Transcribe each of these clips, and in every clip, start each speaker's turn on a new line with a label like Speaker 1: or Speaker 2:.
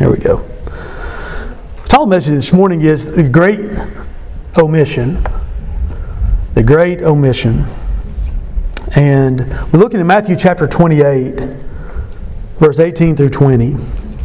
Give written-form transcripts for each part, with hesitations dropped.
Speaker 1: Here we go. The title message this morning is The Great Omission. The Great Omission. And we're looking at Matthew chapter 28, verse 18 through 20.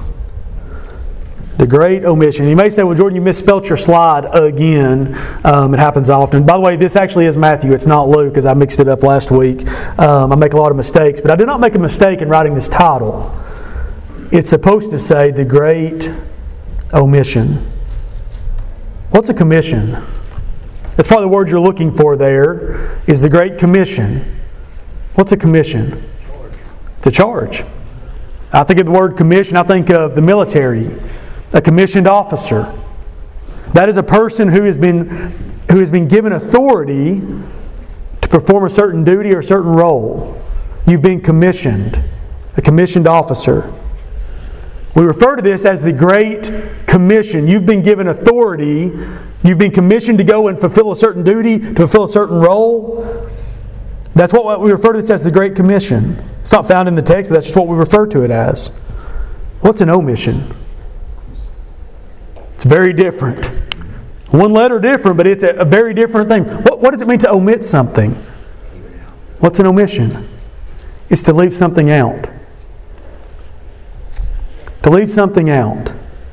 Speaker 1: The Great Omission. You may say, well, Jordan, you misspelled your slide again. It happens often. By the way, this actually is Matthew. It's not Luke, because I mixed it up last week. I make a lot of mistakes, but I did not make a mistake in writing this title. It's supposed to say, The Great Omission. What's a commission? That's probably the word you're looking for there, is the Great Commission. What's a commission? It's a charge. I think of the word commission, I think of the military. A commissioned officer. That is a person who has been given authority to perform a certain duty or a certain role. You've been commissioned. A commissioned officer. We refer to this as the Great Commission. You've been given authority. You've been commissioned to go and fulfill a certain duty, to fulfill a certain role. That's what we refer to this as, the Great Commission. It's not found in the text, but that's just what we refer to it as. What's an omission? It's very different. One letter different, but it's a very different thing. What does it mean to omit something? What's an omission? It's to leave something out. To leave something out.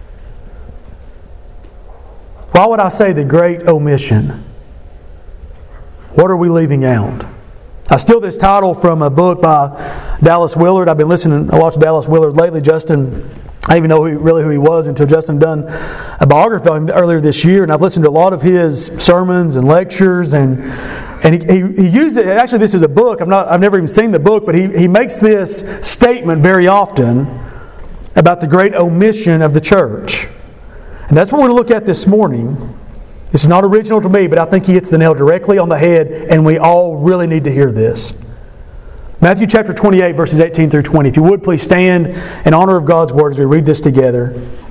Speaker 1: Why would I say the Great Omission? What are we leaving out? I steal this title from a book by Dallas Willard. I've been listening a lot to Dallas Willard lately. Justin, I didn't even know who he was until Justin done a biography on him earlier this year, and I've listened to a lot of his sermons and lectures, and he used it. Actually, this is a book. I've never even seen the book, but he makes this statement very often about the great omission of the church, and that's what we're going to look at this morning. This is not original to me, but I think he hits the nail directly on the head, and we all really need to hear this. Matthew chapter 28, verses 18 through 20. If you would, please stand in honor of God's Word as we read this together.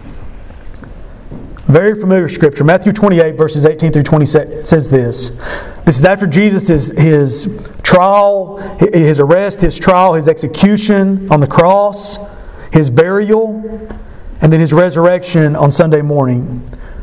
Speaker 1: Very familiar scripture. Matthew 28, verses 18 through 20 says this. This is after Jesus' his trial, his arrest, his trial, his execution on the cross, his burial, and then his resurrection on Sunday morning.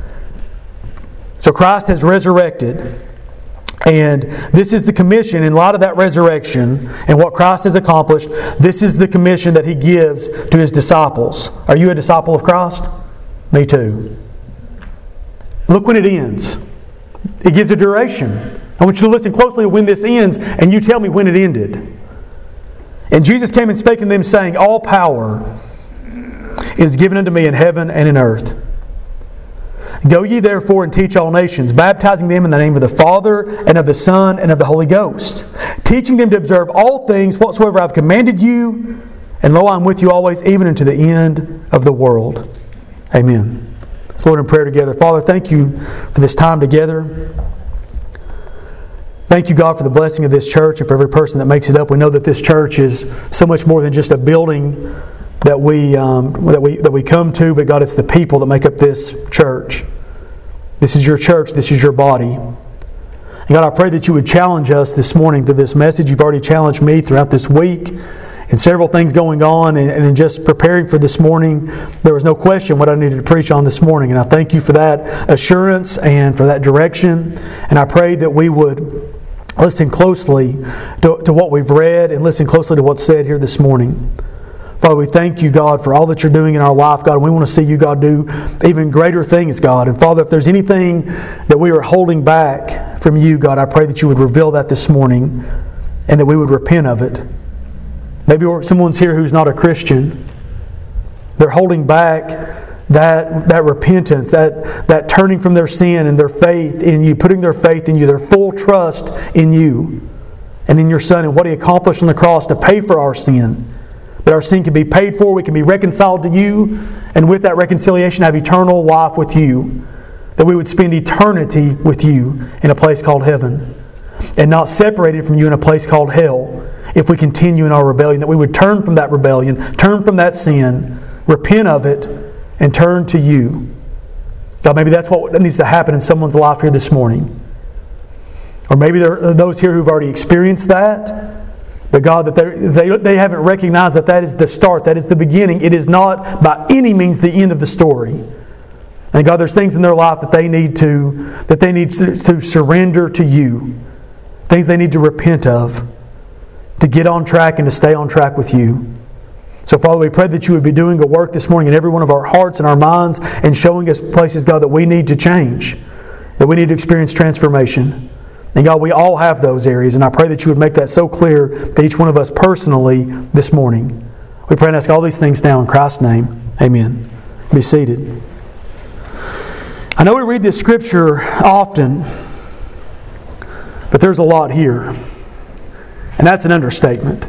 Speaker 1: So Christ has resurrected. And this is the commission in light of that resurrection and what Christ has accomplished. This is the commission that He gives to His disciples. Are you a disciple of Christ? Me too. Look when it ends. It gives a duration. I want you to listen closely to when this ends, and you tell me when it ended. And Jesus came and spake unto them, saying, All power is given unto me in heaven and in earth. Go ye therefore and teach all nations, baptizing them in the name of the Father, and of the Son, and of the Holy Ghost, teaching them to observe all things whatsoever I have commanded you, and lo, I am with you always, even unto the end of the world. Amen. Let's Lord in prayer together. Father, thank you for this time together. Thank you, God, for the blessing of this church and for every person that makes it up. We know that this church is so much more than just a building that we come to, but God, it's the people that make up this church. This is your church. This is your body. And God, I pray that you would challenge us this morning through this message. You've already challenged me throughout this week and several things going on. And in just preparing for this morning, there was no question what I needed to preach on this morning. And I thank you for that assurance and for that direction. And I pray that we would listen closely to what we've read and listen closely to what's said here this morning. Father, we thank you, God, for all that you're doing in our life, God. And we want to see you, God, do even greater things, God. And Father, if there's anything that we are holding back from you, God, I pray that you would reveal that this morning and that we would repent of it. Maybe someone's here who's not a Christian. They're holding back that repentance, that turning from their sin and their faith in you, putting their faith in you, their full trust in you and in your Son and what He accomplished on the cross to pay for our sin. That our sin can be paid for, we can be reconciled to you, and with that reconciliation have eternal life with you. That we would spend eternity with you in a place called heaven, and not separated from you in a place called hell if we continue in our rebellion. That we would turn from that rebellion, turn from that sin, repent of it, and turn to you. God, maybe that's what needs to happen in someone's life here this morning. Or maybe there are those here who've already experienced that. But God, that they haven't recognized that is the start, that is the beginning. It is not by any means the end of the story. And God, there's things in their life that they need to surrender to You. Things they need to repent of, to get on track and to stay on track with You. So, Father, we pray that You would be doing a work this morning in every one of our hearts and our minds and showing us places, God, that we need to change, that we need to experience transformation. And God, we all have those areas, and I pray that You would make that so clear to each one of us personally this morning. We pray and ask all these things now in Christ's name. Amen. Be seated. I know we read this scripture often, but there's a lot here. And that's an understatement.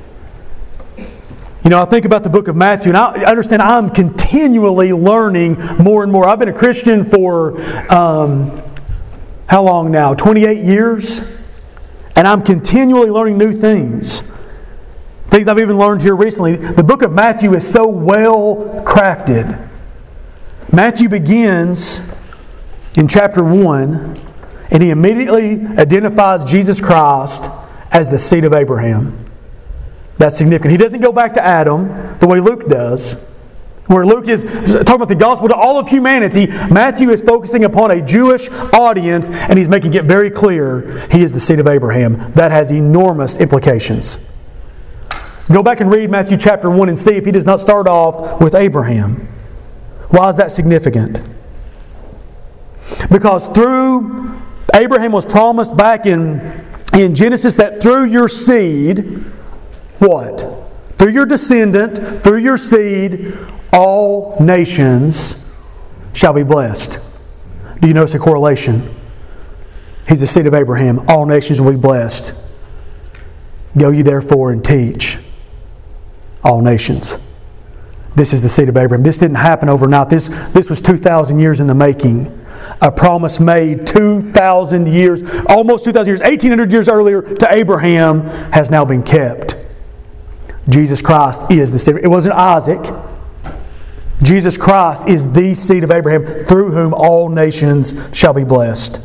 Speaker 1: You know, I think about the book of Matthew, and I understand I'm continually learning more and more. I've been a Christian for, how long now? 28 years? And I'm continually learning new things. Things I've even learned here recently. The book of Matthew is so well crafted. Matthew begins in chapter 1, and he immediately identifies Jesus Christ as the seed of Abraham. That's significant. He doesn't go back to Adam the way Luke does. Where Luke is talking about the gospel to all of humanity, Matthew is focusing upon a Jewish audience, and he's making it very clear he is the seed of Abraham. That has enormous implications. Go back and read Matthew chapter 1 and see if he does not start off with Abraham. Why is that significant? Because through Abraham was promised back in Genesis that through your seed, what? Through your descendant, through your seed, all nations shall be blessed. Do you notice a correlation? He's the seed of Abraham. All nations will be blessed. Go ye therefore and teach all nations. This is the seed of Abraham. This didn't happen overnight. This was 2,000 years in the making. A promise made 2,000 years, almost 2,000 years, 1,800 years earlier to Abraham has now been kept. Jesus Christ is the seed. It wasn't Isaac. Jesus Christ is the seed of Abraham through whom all nations shall be blessed.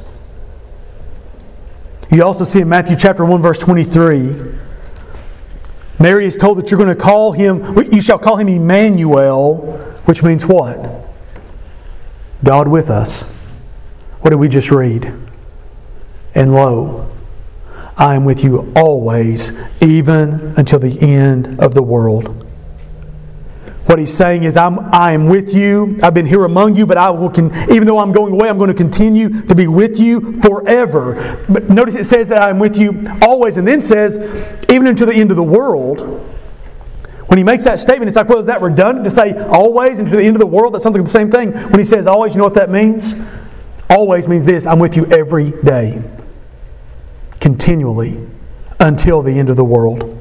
Speaker 1: You also see in Matthew chapter 1 verse 23, Mary is told that you're going to call Him, you shall call Him Emmanuel, which means what? God with us. What did we just read? And lo, I am with you always, even until the end of the world. What He's saying is, I am with you. I've been here among you, but even though I'm going away, I'm going to continue to be with you forever. But notice it says that I am with you always, and then says, even until the end of the world. When He makes that statement, it's like, well, is that redundant to say always until the end of the world? That sounds like the same thing. When He says always, you know what that means? Always means this: I'm with you every day, continually, until the end of the world.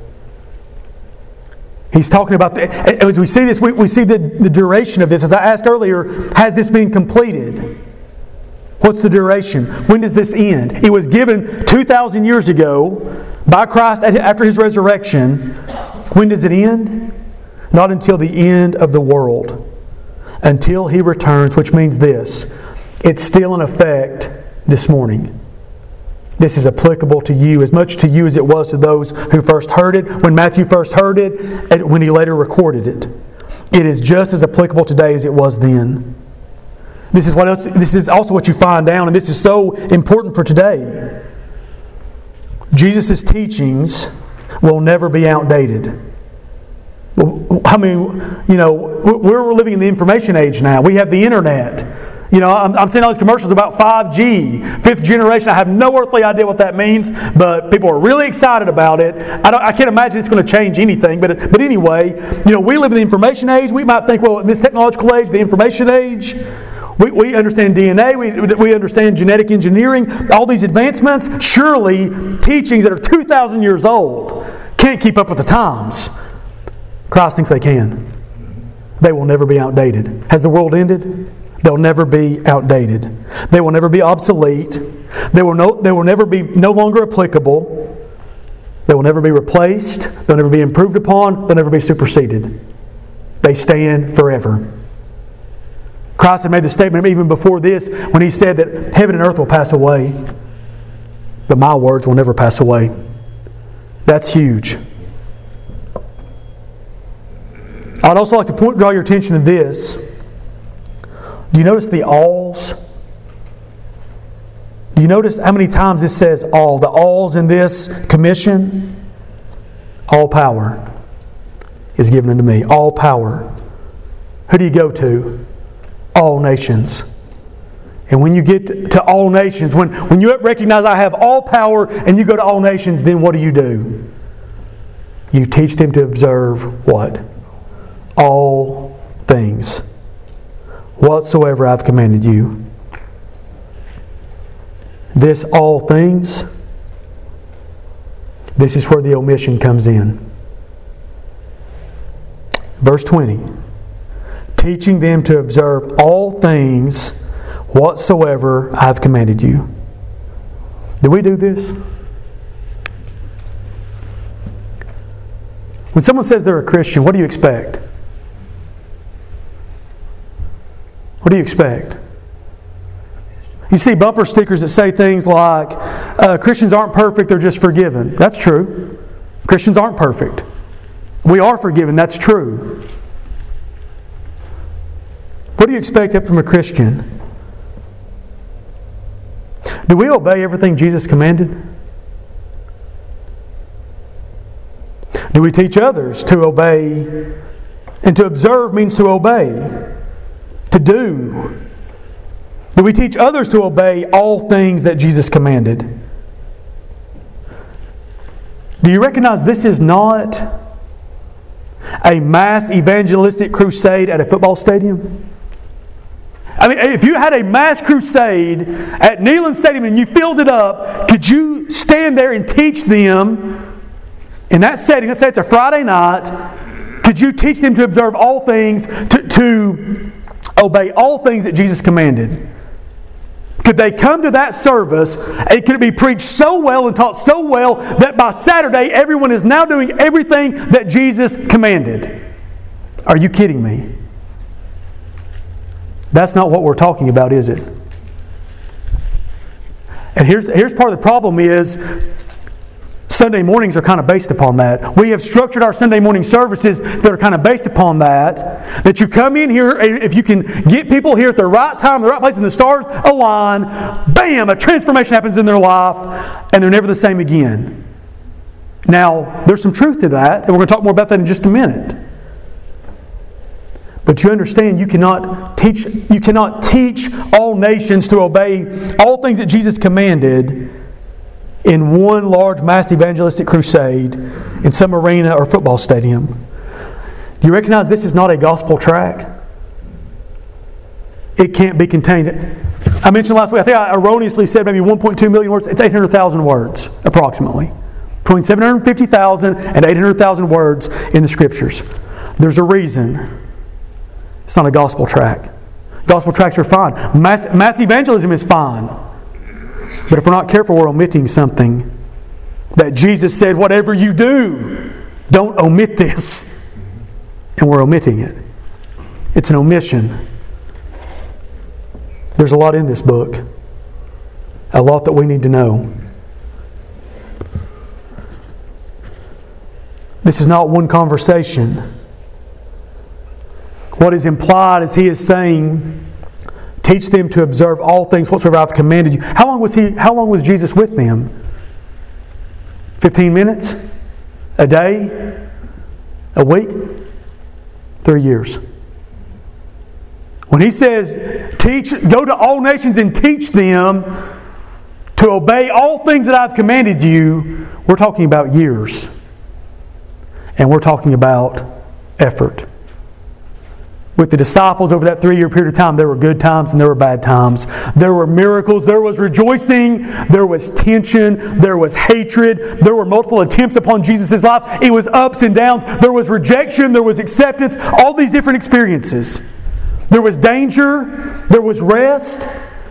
Speaker 1: He's talking about, as we see this, we see the duration of this. As I asked earlier, has this been completed? What's the duration? When does this end? It was given 2,000 years ago by Christ after His resurrection. When does it end? Not until the end of the world. Until He returns, which means this: it's still in effect this morning. This is applicable to you, as much to you as it was to those who first heard it, when Matthew first heard it, and when he later recorded it. It is just as applicable today as it was then. This is also what you find out, and this is so important for today. Jesus' teachings will never be outdated. I mean, we're living in the information age now. We have the internet. I'm seeing all these commercials about 5G, fifth generation. I have no earthly idea what that means, but people are really excited about it. I can't imagine it's going to change anything, but anyway, we live in the information age. We might think, well, in this technological age, the information age, we understand DNA, we understand genetic engineering, all these advancements. Surely, teachings that are 2,000 years old can't keep up with the times. Christ thinks they can. They will never be outdated. Has the world ended? They'll never be outdated. They will never be obsolete. They will never be no longer applicable. They will never be replaced. They'll never be improved upon. They'll never be superseded. They stand forever. Christ had made the statement even before this when He said that heaven and earth will pass away, but my words will never pass away. That's huge. I'd also like to draw your attention to this. Do you notice the alls? Do you notice how many times this says all? The alls in this commission? All power is given unto me. All power. Who do you go to? All nations. And when you get to all nations, when you recognize I have all power and you go to all nations, then what do? You teach them to observe what? All things. Whatsoever I've commanded you. This all things, this is where the omission comes in. Verse 20. Teaching them to observe all things whatsoever I've commanded you. Do we do this? When someone says they're a Christian, what do you expect? What do you expect? You see bumper stickers that say things like, Christians aren't perfect, they're just forgiven. That's true. Christians aren't perfect. We are forgiven, that's true. What do you expect from a Christian? Do we obey everything Jesus commanded? Do we teach others to obey? And to observe means to obey. To do. Do we teach others to obey all things that Jesus commanded? Do you recognize this is not a mass evangelistic crusade at a football stadium? I mean, if you had a mass crusade at Neyland Stadium and you filled it up, could you stand there and teach them in that setting? Let's say it's a Friday night. Could you teach them to observe all things, to obey all things that Jesus commanded? Could they come to that service and could it be preached so well and taught so well that by Saturday everyone is now doing everything that Jesus commanded? Are you kidding me? That's not what we're talking about, is it? And here's part of the problem is Sunday mornings are kind of based upon that. We have structured our Sunday morning services that are kind of based upon that. That you come in here, if you can get people here at the right time, the right place, and the stars align, bam, a transformation happens in their life, and they're never the same again. Now, there's some truth to that, and we're going to talk more about that in just a minute. But you understand you cannot teach all nations to obey all things that Jesus commanded in one large mass evangelistic crusade in some arena or football stadium. Do you recognize this is not a gospel tract? It can't be contained. I mentioned last week, I think I erroneously said maybe 1.2 million words. It's 800,000 words, approximately. Between 750,000 and 800,000 words in the Scriptures. There's a reason. It's not a gospel tract. Gospel tracts are fine. Mass evangelism is fine. But if we're not careful, we're omitting something that Jesus said, whatever you do, don't omit this. And we're omitting it. It's an omission. There's a lot in this book. A lot that we need to know. This is not one conversation. What is implied is he is saying, teach them to observe all things whatsoever I've commanded you. How long was Jesus with them? 15 minutes? A day? A week? 3 years. When he says, go to all nations and teach them to obey all things that I've commanded you, we're talking about years. And we're talking about effort. With the disciples over that 3-year period of time, there were good times and there were bad times. There were miracles, there was rejoicing, there was tension, there was hatred, there were multiple attempts upon Jesus' life. It was ups and downs. There was rejection, there was acceptance, all these different experiences. There was danger, there was rest.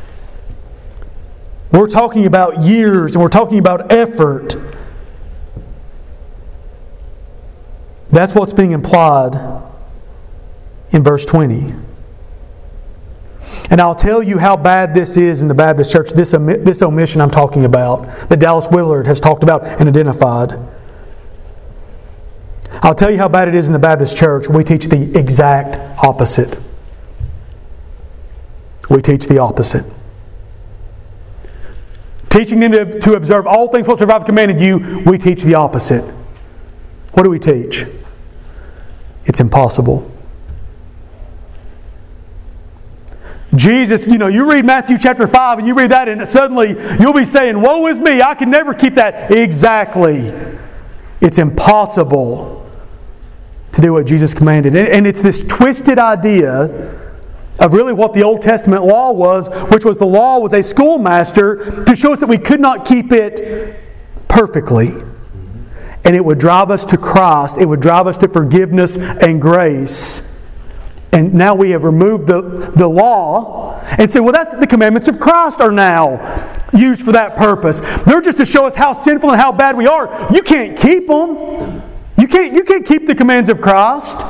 Speaker 1: We're talking about years and we're talking about effort. That's what's being implied in verse 20. And I'll tell you how bad this is in the Baptist church, this omission I'm talking about, that Dallas Willard has talked about and identified. I'll tell you how bad it is in the Baptist church. We teach the exact opposite. We teach the opposite. Teaching them to observe all things whatsoever I've commanded you, we teach the opposite. What do we teach? It's impossible. Jesus, you read Matthew chapter 5 and you read that and suddenly you'll be saying, woe is me, I can never keep that. Exactly. It's impossible to do what Jesus commanded. And it's this twisted idea of really what the Old Testament law was, which was the law was a schoolmaster to show us that we could not keep it perfectly. And it would drive us to Christ. It would drive us to forgiveness and grace. And now we have removed the law and said, well, the commandments of Christ are now used for that purpose. They're just to show us how sinful and how bad we are. You can't keep them. You can't keep the commands of Christ.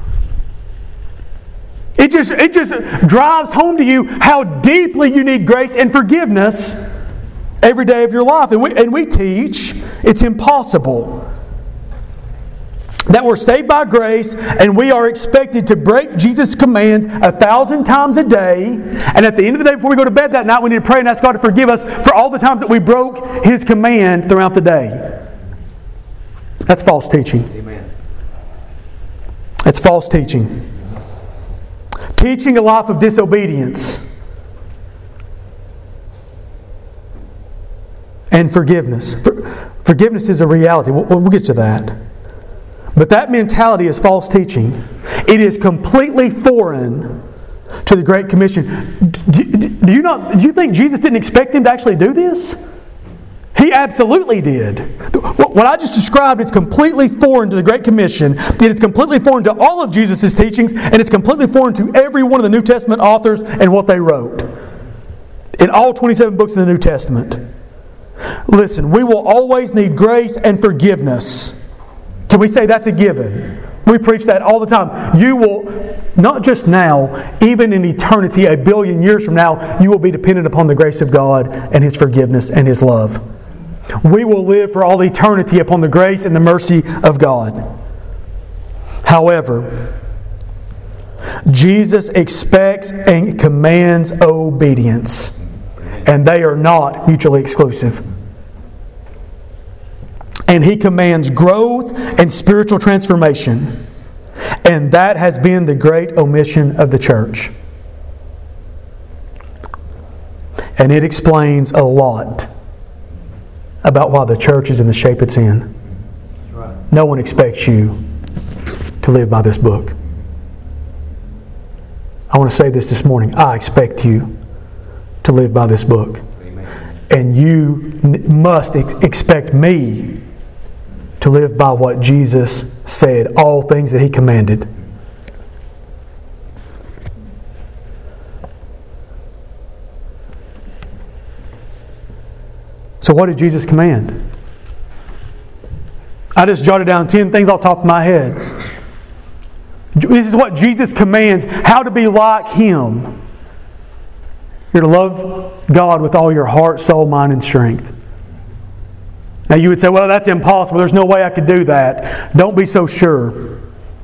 Speaker 1: It just drives home to you how deeply you need grace and forgiveness every day of your life. And we teach it's impossible. That we're saved by grace and we are expected to break Jesus' commands 1,000 times a day. And at the end of the day, before we go to bed that night, we need to pray and ask God to forgive us for all the times that we broke His command throughout the day. That's false teaching.
Speaker 2: Amen.
Speaker 1: It's false teaching. Teaching a life of disobedience and forgiveness. Forgiveness is a reality. We'll get to that. But that mentality is false teaching. It is completely foreign to the Great Commission. Do you think Jesus didn't expect them to actually do this? He absolutely did. What I just described is completely foreign to the Great Commission. It is completely foreign to all of Jesus' teachings, and it's completely foreign to every one of the New Testament authors and what they wrote. In all 27 books in the New Testament. Listen, we will always need grace and forgiveness. Can we say that's a given? We preach that all the time. You will, not just now, even in eternity, 1 billion years from now, you will be dependent upon the grace of God and His forgiveness and His love. We will live for all eternity upon the grace and the mercy of God. However, Jesus expects and commands obedience, and they are not mutually exclusive. And He commands growth and spiritual transformation. And that has been the great omission of the church. And it explains a lot about why the church is in the shape it's in. Right. No one expects you to live by this book. I want to say this morning. I expect you to live by this book. Amen. And you must expect me to live by what Jesus said, all things that He commanded. So what did Jesus command? I just jotted down 10 things off the top of my head. This is what Jesus commands, how to be like Him. You're to love God with all your heart, soul, mind, and strength. Now you would say, well, that's impossible. There's no way I could do that. Don't be so sure.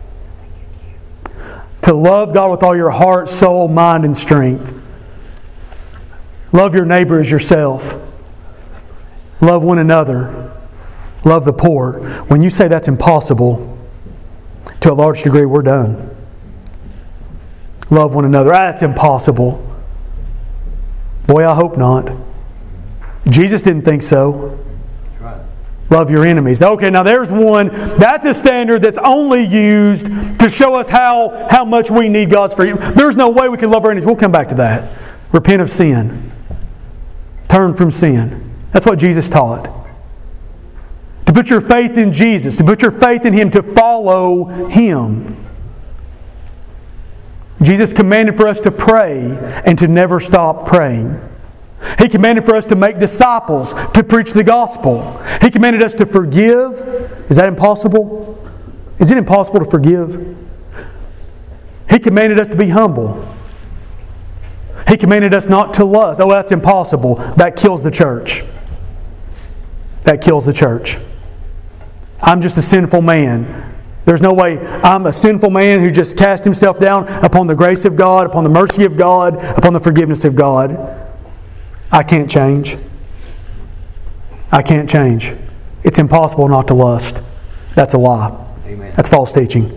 Speaker 1: To love God with all your heart, soul, mind, and strength. Love your neighbor as yourself. Love one another. Love the poor. When you say that's impossible, to a large degree, we're done. Love one another. That's impossible. Boy, I hope not. Jesus didn't think so. Love your enemies. Okay, now there's one. That's a standard that's only used to show us how much we need God's forgiveness. There's no way we can love our enemies. We'll come back to that. Repent of sin. Turn from sin. That's what Jesus taught. To put your faith in Jesus. To put your faith in Him. To follow Him. Jesus commanded for us to pray and to never stop praying. He commanded for us to make disciples, to preach the gospel. He commanded us to forgive. Is that impossible? Is it impossible to forgive? He commanded us to be humble. He commanded us not to lust. Oh, that's impossible. That kills the church. That kills the church. I'm just a sinful man. There's no way I'm a sinful man who just cast himself down upon the grace of God, upon the mercy of God, upon the forgiveness of God. I can't change. I can't change. It's impossible not to lust. That's a lie.
Speaker 2: Amen.
Speaker 1: That's false teaching.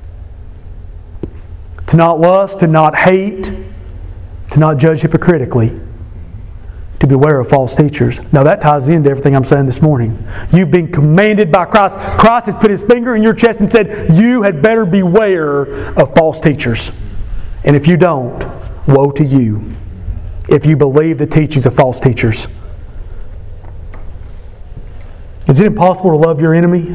Speaker 1: To not lust, to not hate, to not judge hypocritically, to beware of false teachers. Now that ties into everything I'm saying this morning. You've been commanded by Christ. Christ has put His finger in your chest and said, you had better beware of false teachers. And if you don't, woe to you if you believe the teachings of false teachers. Is it impossible to love your enemy?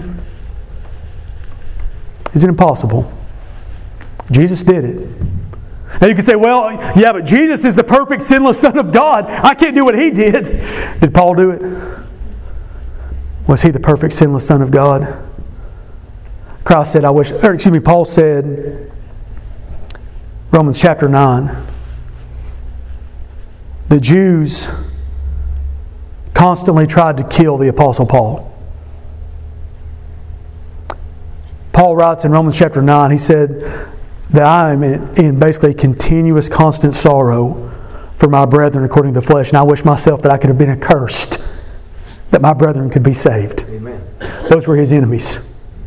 Speaker 1: Is it impossible? Jesus did it. Now you can say, well, yeah, but Jesus is the perfect sinless Son of God. I can't do what He did. Did Paul do it? Was he the perfect sinless Son of God? Christ said, Paul said, Romans chapter 9, the Jews constantly tried to kill the Apostle Paul. Paul writes in Romans chapter 9, he said that I am in basically continuous, constant sorrow for my brethren according to the flesh, and I wish myself that I could have been accursed, that my brethren could be saved.
Speaker 2: Amen.
Speaker 1: Those were his enemies.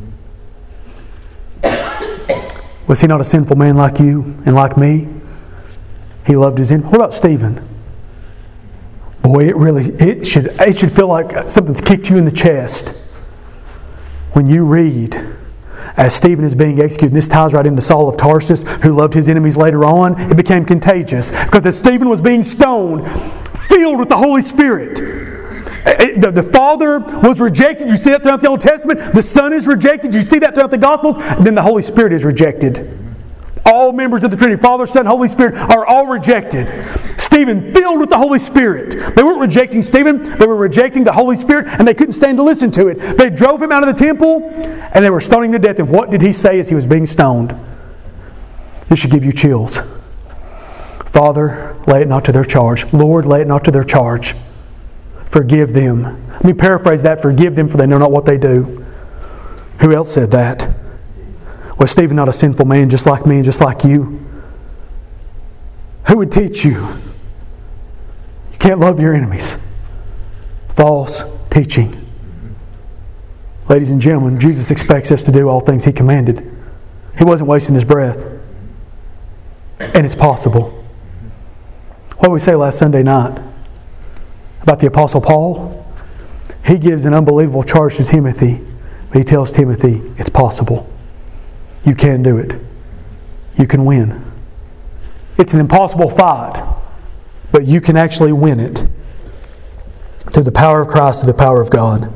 Speaker 1: Was he not a sinful man like you and like me? He loved his enemies. What about Stephen? Boy, it should feel like something's kicked you in the chest when you read as Stephen is being executed. And this ties right into Saul of Tarsus, who loved his enemies later on. It became contagious because as Stephen was being stoned, filled with the Holy Spirit, the Father was rejected. You see that throughout the Old Testament. The Son is rejected. You see that throughout the Gospels. And then the Holy Spirit is rejected. All members of the Trinity, Father, Son, Holy Spirit, are all rejected. Stephen, filled with the Holy Spirit. They weren't rejecting Stephen, they were rejecting the Holy Spirit, and they couldn't stand to listen to it. They drove him out of the temple, and they were stoning him to death. And what did he say as he was being stoned? This should give you chills. Father, lay it not to their charge. Lord, lay it not to their charge. Forgive them. Let me paraphrase that. Forgive them, for they know not what they do. Who else said that? Was Stephen not a sinful man just like me and just like you? Who would teach you? You can't love your enemies. False teaching. Ladies and gentlemen, Jesus expects us to do all things He commanded. He wasn't wasting His breath. And it's possible. What did we say last Sunday night about the Apostle Paul? He gives an unbelievable charge to Timothy, but he tells Timothy, it's possible. You can do it. You can win. It's an impossible fight, but you can actually win it through the power of Christ, through the power of God.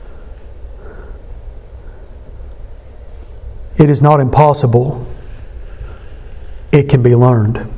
Speaker 1: It is not impossible. It can be learned.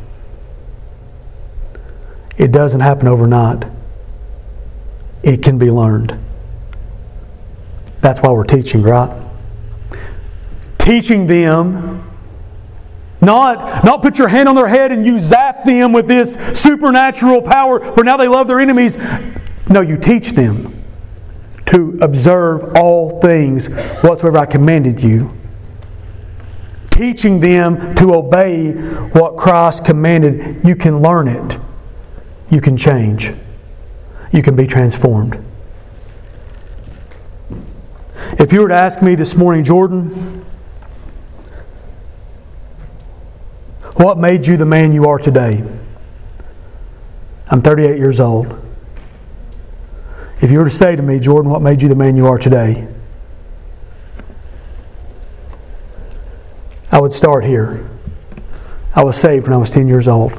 Speaker 1: It doesn't happen overnight. It can be learned. That's why we're teaching, right? Teaching them, not put your hand on their head and you zap them with this supernatural power where now they love their enemies. No, you teach them to observe all things whatsoever I commanded you. Teaching them to obey what Christ commanded. You can learn it. You can change. You can be transformed. If you were to ask me this morning, Jordan, what made you the man you are today? I'm 38 years old. If you were to say to me, Jordan, what made you the man you are today? I would start here. I was saved when I was 10 years old.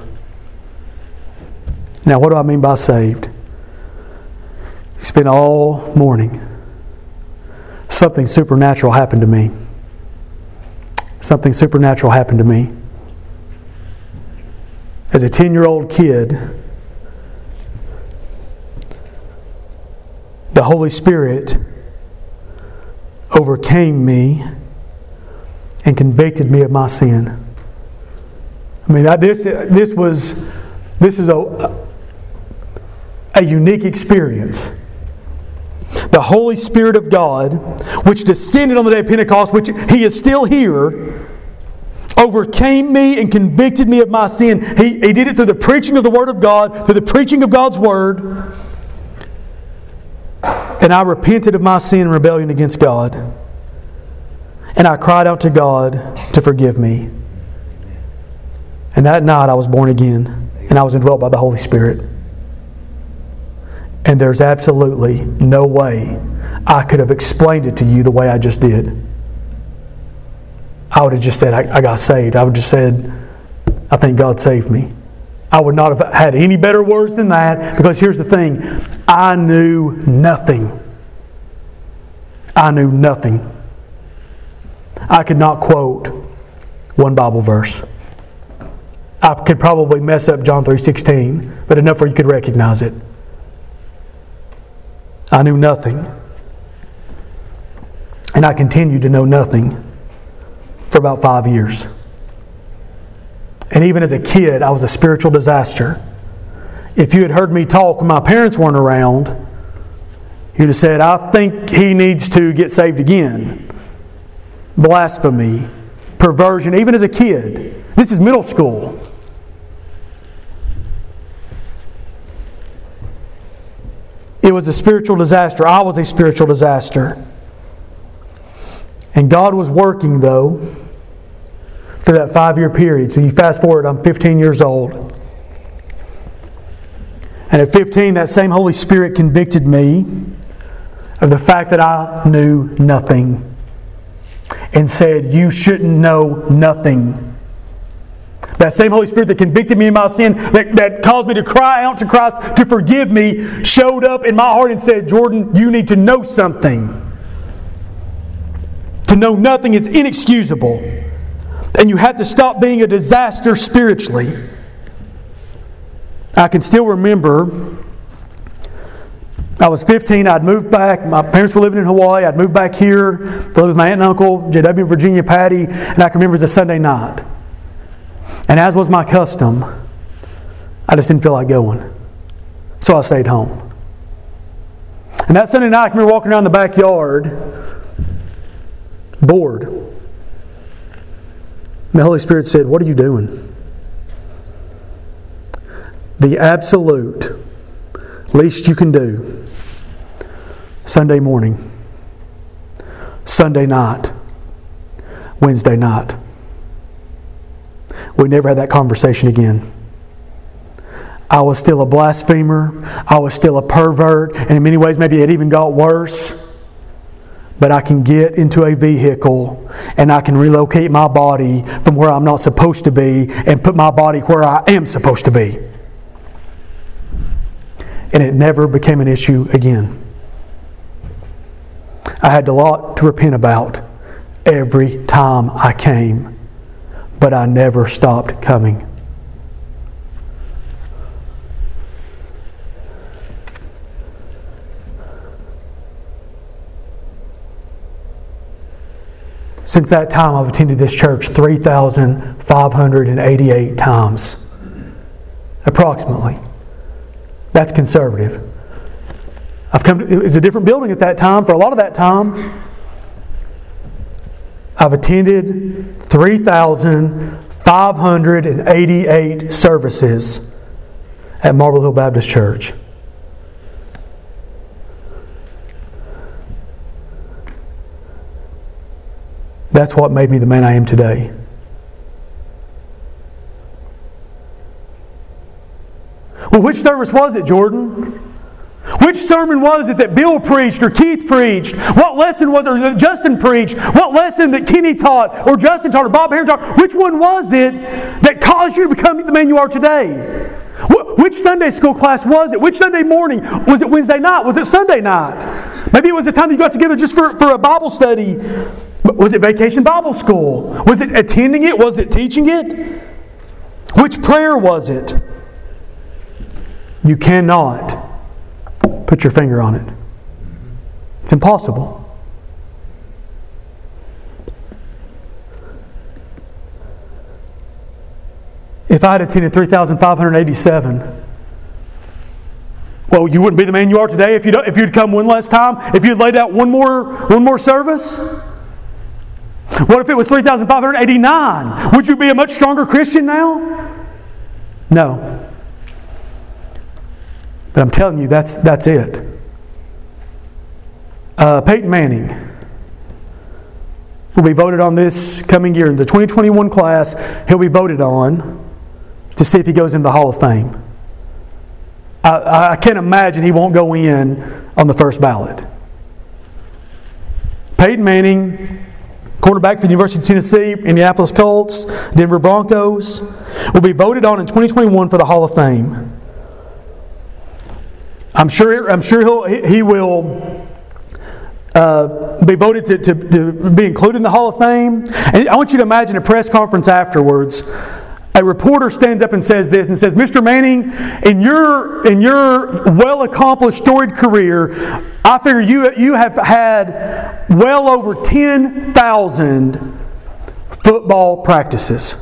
Speaker 1: Now, what do I mean by saved? You spent all morning. Something supernatural happened to me. Something supernatural happened to me. As a 10-year-old kid, the Holy Spirit overcame me and convicted me of my sin. I mean, this is a unique experience. the Holy Spirit of God, which descended on the day of Pentecost, which He is still here, overcame me and convicted me of my sin. He did it through the preaching of the Word of God, through the preaching of God's Word. And I repented of my sin and rebellion against God. And I cried out to God to forgive me. And that night I was born again, and I was indwelt by the Holy Spirit. And there's absolutely no way I could have explained it to you the way I just did. I would have just said, I got saved. I would have just said, I think God saved me. I would not have had any better words than that, because here's the thing. I knew nothing. I knew nothing. I could not quote one Bible verse. I could probably mess up John 3:16, but enough where you could recognize it. I knew nothing. And I continued to know nothing for about 5 years. And even as a kid, I was a spiritual disaster. If you had heard me talk when my parents weren't around, you'd have said, I think he needs to get saved again. Blasphemy, perversion, even as a kid. This is middle school. It was a spiritual disaster. I was a spiritual disaster. And God was working, though, through that 5-year period. So you fast forward, I'm 15 years old. And at 15, that same Holy Spirit convicted me of the fact that I knew nothing. And said, you shouldn't know nothing. That same Holy Spirit that convicted me of my sin, that caused me to cry out to Christ to forgive me, showed up in my heart and said, Jordan, you need to know something. To know nothing is inexcusable. And you have to stop being a disaster spiritually. I can still remember, I was 15, I'd moved back. My parents were living in Hawaii. I'd moved back here to live with my aunt and uncle, JW and Virginia Patty. And I can remember it was a Sunday night. And as was my custom, I just didn't feel like going. So I stayed home. And that Sunday night, I can remember walking around the backyard, bored. And the Holy Spirit said, what are you doing? The absolute least you can do. Sunday morning, Sunday night, Wednesday night. We never had that conversation again. I was still a blasphemer. I was still a pervert. And in many ways, maybe it even got worse. But I can get into a vehicle and I can relocate my body from where I'm not supposed to be and put my body where I am supposed to be. And it never became an issue again. I had a lot to repent about every time I came. But I never stopped coming. Since that time, I've attended this church 3,588 times. Approximately. That's conservative. It was a different building at that time. For a lot of that time, I've attended 3,588 services at Marble Hill Baptist Church. That's what made me the man I am today. Well, which service was it, Jordan? Which sermon was it that Bill preached or Keith preached? What lesson was it that Justin preached? What lesson that Kenny taught or Justin taught or Bob Heron taught? Which one was it that caused you to become the man you are today? Which Sunday school class was it? Which Sunday morning? Was it Wednesday night? Was it Sunday night? Maybe it was the time that you got together just for a Bible study. Was it Vacation Bible School? Was it attending it? Was it teaching it? Which prayer was it? You cannot put your finger on it. It's impossible. If I had attended 3,587, Well, you wouldn't be the man you are today if you'd come one last time, if you'd laid out one more service. What if it was 3,589? Would you be a much stronger Christian now? No. But I'm telling you, that's it. Peyton Manning will be voted on this coming year. In the 2021 class, he'll be voted on to see if he goes into the Hall of Fame. I can't imagine he won't go in on the first ballot. Peyton Manning, quarterback for the University of Tennessee, Indianapolis Colts, Denver Broncos, will be voted on in 2021 for the Hall of Fame. I'm sure he will be voted to be included in the Hall of Fame. And I want you to imagine a press conference afterwards. A reporter stands up and says this, and says, "Mr. Manning, in your well-accomplished, storied career, I figure you have had well over 10,000 football practices.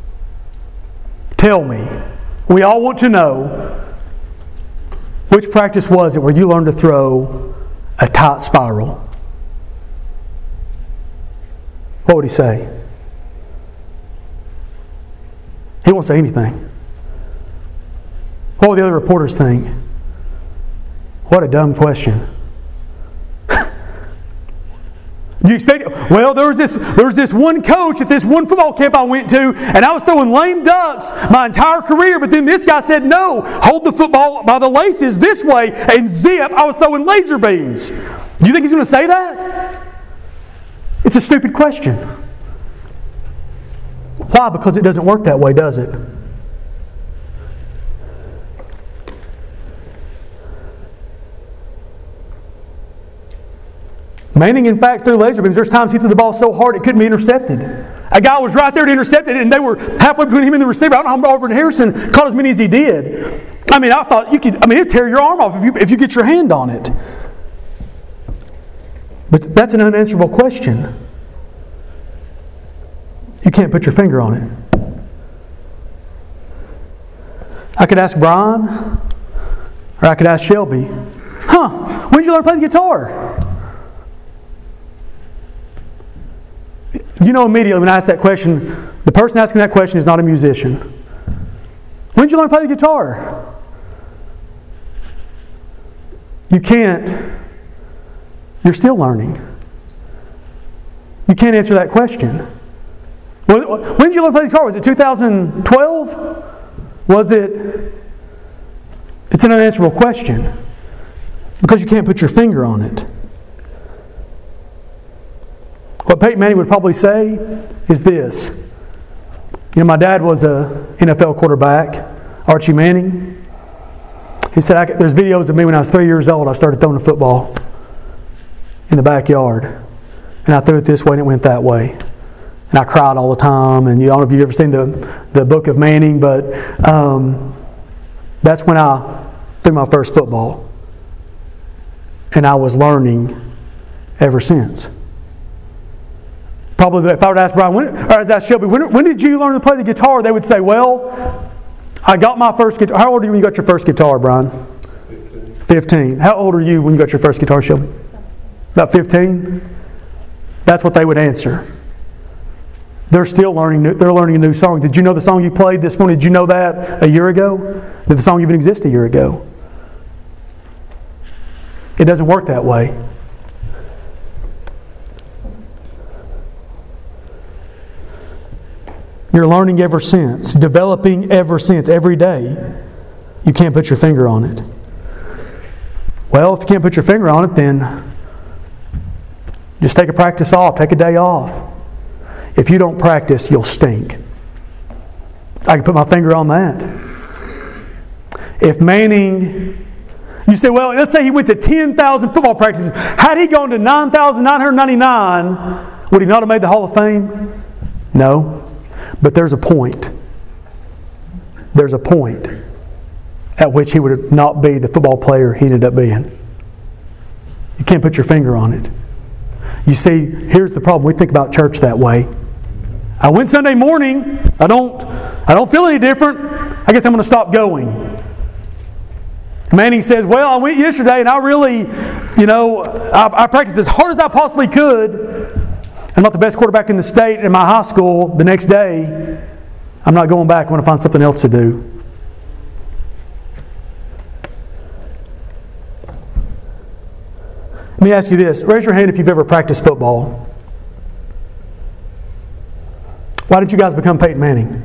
Speaker 1: Tell me, we all want to know, which practice was it where you learned to throw a tight spiral?" What would he say? He won't say anything. What would the other reporters think? What a dumb question. You expect? Well, there was this one coach at this one football camp I went to, and I was throwing lame ducks my entire career. But then this guy said, "No, hold the football by the laces this way," and zip, I was throwing laser beams. Do you think he's going to say that? It's a stupid question. Why? Because it doesn't work that way, does it? Manning, in fact, threw laser beams. There's times he threw the ball so hard it couldn't be intercepted. A guy was right there to intercept it, and they were halfway between him and the receiver. I don't know how Marvin Harrison caught as many as he did. I mean, I thought it'd tear your arm off if you get your hand on it. But that's an unanswerable question. You can't put your finger on it. I could ask Brian, or I could ask Shelby, when did you learn to play the guitar? You know immediately when I ask that question, the person asking that question is not a musician. When did you learn to play the guitar? You can't. You're still learning. You can't answer that question. When did you learn to play the guitar? Was it 2012? Was it? It's an unanswerable question because you can't put your finger on it. What Peyton Manning would probably say is this. You know, my dad was a NFL quarterback, Archie Manning. He said, there's videos of me when I was 3 years old. I started throwing a football in the backyard. And I threw it this way and it went that way. And I cried all the time. And I don't know if you've ever seen the book of Manning, but that's when I threw my first football. And I was learning ever since. Probably if I would ask Brian, or as I asked Shelby, when did you learn to play the guitar? They would say, well, I got my first guitar. How old are you when you got your first guitar, Brian? 15. How old are you when you got your first guitar, Shelby? About 15? That's what they would answer. They're still learning. They're learning a new song. Did you know the song you played this morning? Did you know that a year ago? Did the song even exist a year ago? It doesn't work that way. You're learning ever since, developing ever since, every day. You can't put your finger on it. Well, if you can't put your finger on it, then just take a practice off, take a day off. If you don't practice, you'll stink. I can put my finger on that. If Manning, you say, well, let's say he went to 10,000 football practices. Had he gone to 9,999, would he not have made the Hall of Fame? No. But there's a point. There's a point at which he would not be the football player he ended up being. You can't put your finger on it. You see, here's the problem. We think about church that way. I went Sunday morning. I don't feel any different. I guess I'm going to stop going. Manning says, well, I went yesterday and I really, I practiced as hard as I possibly could. I'm not the best quarterback in the state in my high school. The next day, I'm not going back. I want to find something else to do. Let me ask you this. Raise your hand if you've ever practiced football. Why did you guys become Peyton Manning?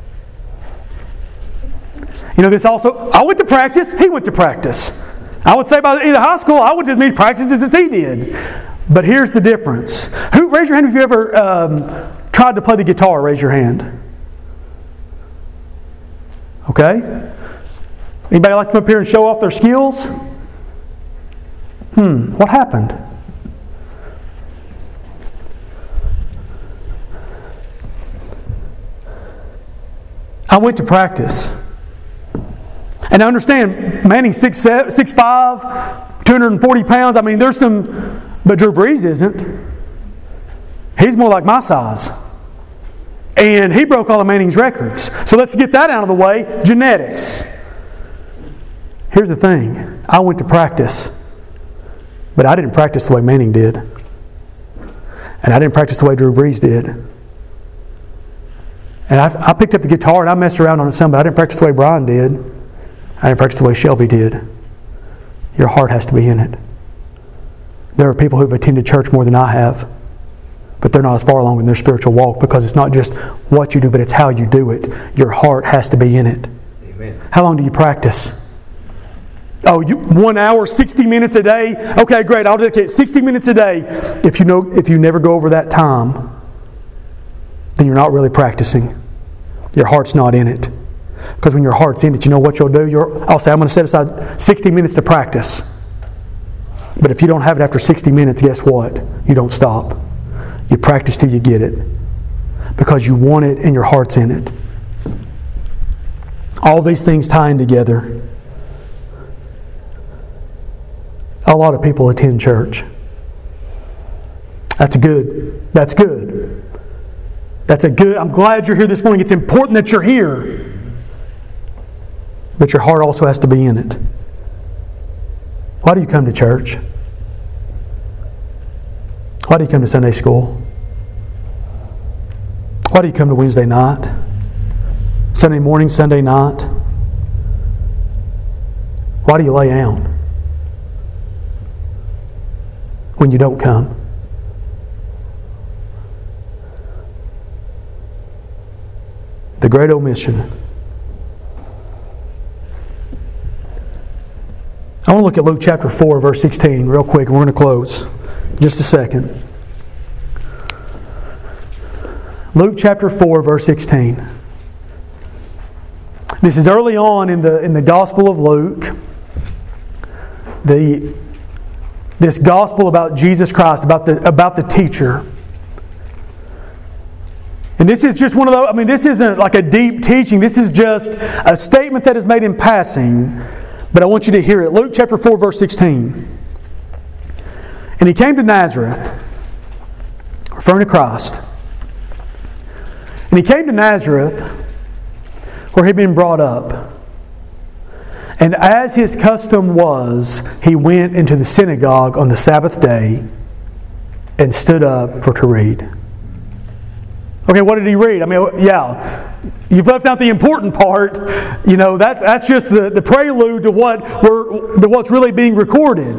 Speaker 1: This also, I went to practice, he went to practice. I would say by the end of high school, I went to as many practices as he did. But here's the difference. Raise your hand if you ever tried to play the guitar. Raise your hand. Okay? Anybody like to come up here and show off their skills? What happened? I went to practice. And I understand, Manning's 6'5", 240 pounds. I mean, there's some... But Drew Brees isn't. He's more like my size. And he broke all of Manning's records. So let's get that out of the way. Genetics. Here's the thing. I went to practice. But I didn't practice the way Manning did. And I didn't practice the way Drew Brees did. And I picked up the guitar and I messed around on it some, but I didn't practice the way Brian did. I didn't practice the way Shelby did. Your heart has to be in it. There are people who've attended church more than I have, but they're not as far along in their spiritual walk because it's not just what you do, but it's how you do it. Your heart has to be in it. Amen. How long do you practice? 1 hour, 60 minutes a day? Okay, great. I'll dedicate 60 minutes a day. If you never go over that time, then you're not really practicing. Your heart's not in it. Because when your heart's in it, you know what you'll do? I'll say, I'm going to set aside 60 minutes to practice. But if you don't have it after 60 minutes, guess what? You don't stop. You practice till you get it. Because you want it and your heart's in it. All these things tying together. A lot of people attend church. That's good. That's good. I'm glad you're here this morning. It's important that you're here. But your heart also has to be in it. Why do you come to church? Why do you come to Sunday school? Why do you come to Wednesday night? Sunday morning, Sunday night? Why do you lay down when you don't come? The great omission. I want to look at Luke chapter 4, verse 16 real quick, and we're going to close. Just a second. Luke chapter 4, verse 16. This is early on in the Gospel of Luke. This gospel about Jesus Christ, about the teacher. And this is just one of those, this isn't like a deep teaching. This is just a statement that is made in passing. But I want you to hear it. Luke chapter 4, verse 16. And he came to Nazareth, referring to Christ. And he came to Nazareth, where he'd been brought up. And as his custom was, he went into the synagogue on the Sabbath day and stood up to read. Okay, what did he read? You've left out the important part. That's just the prelude to what's really being recorded.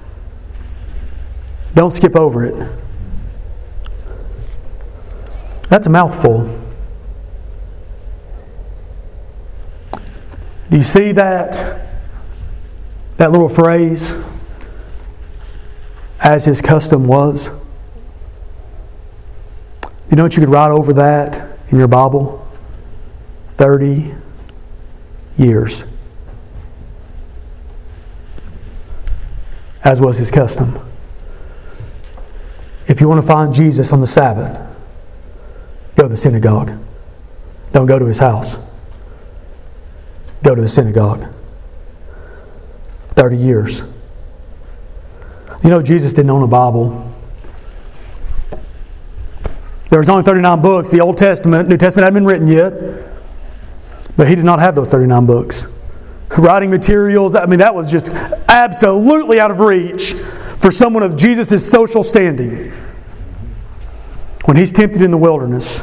Speaker 1: Don't skip over it. That's a mouthful. Do you see that little phrase? As his custom was. You know what you could write over that in your Bible? 30 years. As was his custom. If you want to find Jesus on the Sabbath, go to the synagogue. Don't go to his house. Go to the synagogue. 30 years. Jesus didn't own a Bible. There was only 39 books. The Old Testament, New Testament hadn't been written yet. But he did not have those 39 books. writing materials. I mean, that was just absolutely out of reach for someone of Jesus' social standing. When he's tempted in the wilderness,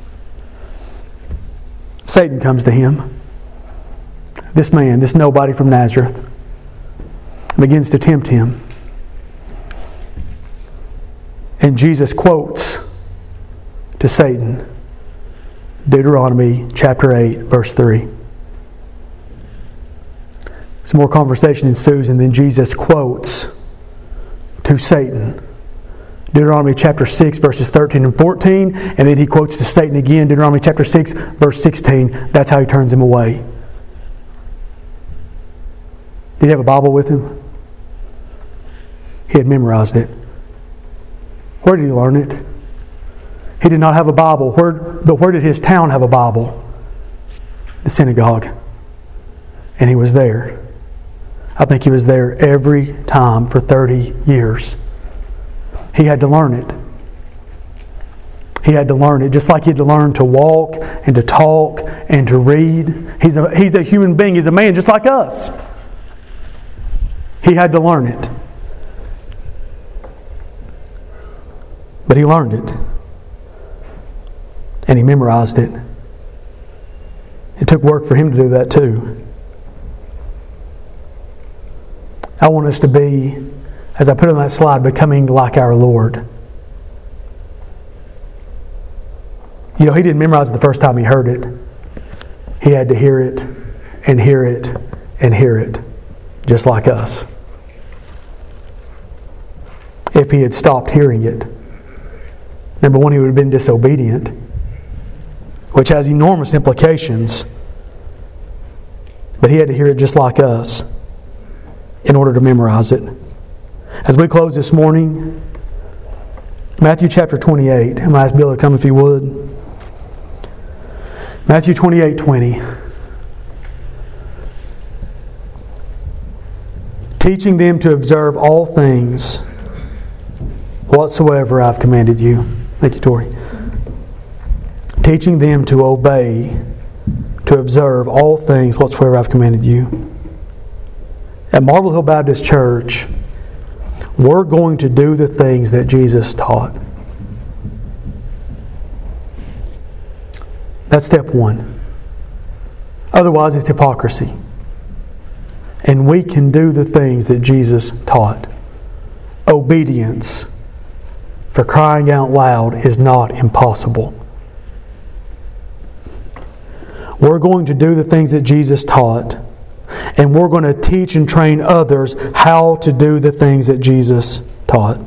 Speaker 1: Satan comes to him. This man, this nobody from Nazareth, begins to tempt him. And Jesus quotes to Satan Deuteronomy chapter 8, verse 3. Some more conversation ensues, and then Jesus quotes to Satan Deuteronomy chapter 6, verses 13 and 14, and then he quotes to Satan again, Deuteronomy chapter 6, verse 16. That's how he turns him away. Did he have a Bible with him? He had memorized it. Where did he learn it? He did not have a Bible. But where did his town have a Bible? The synagogue. And he was there. I think he was there every time for 30 years. He had to learn it. He had to learn it, just like he had to learn to walk and to talk and to read. He's a human being. He's a man just like us. He had to learn it. But he learned it. And he memorized it. It took work for him to do that too. I want us to be, as I put on that slide, becoming like our Lord. You know, he didn't memorize it the first time he heard it. He had to hear it and hear it and hear it, just like us. If he had stopped hearing it, number one, he would have been disobedient, which has enormous implications. But he had to hear it just like us in order to memorize it. As we close this morning, Matthew chapter 28. I'm going to ask Bill to come if he would. Matthew 28:20. Teaching them to observe all things whatsoever I've commanded you. Thank you, Tori. Teaching them to obey, to observe all things whatsoever I've commanded you. At Marble Hill Baptist Church, we're going to do the things that Jesus taught. That's step one. Otherwise, it's hypocrisy. And we can do the things that Jesus taught. Obedience, for crying out loud, is not impossible. We're going to do the things that Jesus taught. And we're going to teach and train others how to do the things that Jesus taught.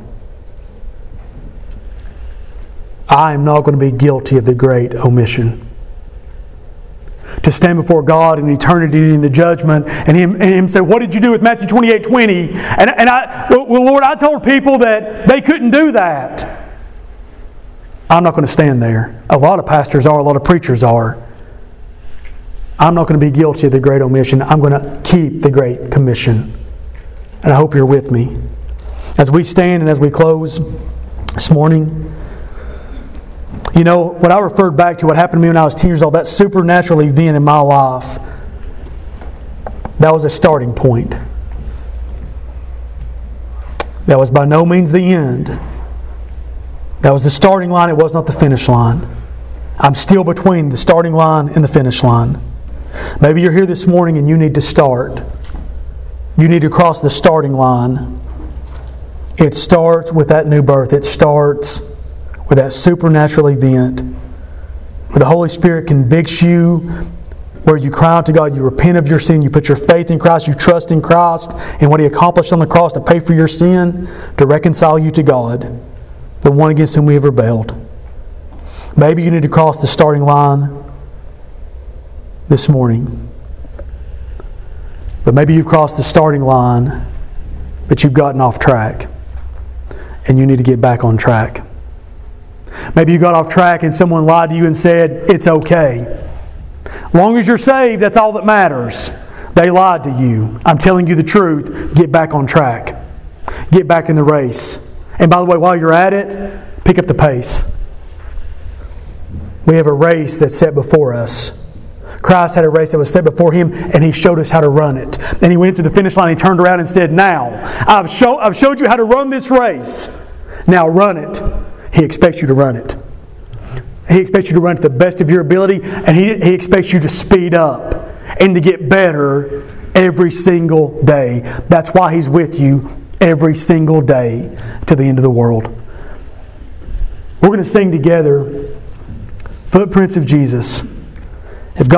Speaker 1: I am not going to be guilty of the great omission. To stand before God in eternity in the judgment and Him say, what did you do with Matthew 28:20? Well, Lord, I told people that they couldn't do that. I'm not going to stand there. A lot of pastors are, a lot of preachers are. I'm not going to be guilty of the great omission. I'm going to keep the great commission. And I hope you're with me. As we stand and as we close this morning, you know, when I referred back to what happened to me when I was 10 years old, that supernatural event in my life, that was a starting point. That was by no means the end. That was the starting line. It was not the finish line. I'm still between the starting line and the finish line. Maybe you're here this morning and you need to start. You need to cross the starting line. It starts with that new birth. It starts with that supernatural event where the Holy Spirit convicts you, where you cry out to God, you repent of your sin, you put your faith in Christ, you trust in Christ and what He accomplished on the cross to pay for your sin, to reconcile you to God, the one against whom we have rebelled. Maybe you need to cross the starting line this morning. But maybe you've crossed the starting line, but you've gotten off track and you need to get back on track. Maybe you got off track and someone lied to you and said, it's okay. As long as you're saved, that's all that matters. They lied to you. I'm telling you the truth. Get back on track. Get back in the race. And by the way, while you're at it, pick up the pace. We have a race that's set before us. Christ had a race that was set before Him, and He showed us how to run it. And He went to the finish line, and He turned around and said, "Now, I've showed you how to run this race. Now run it." He expects you to run it. He expects you to run to the best of your ability, and He expects you to speed up and to get better every single day. That's why He's with you every single day to the end of the world. We're going to sing together Footprints of Jesus.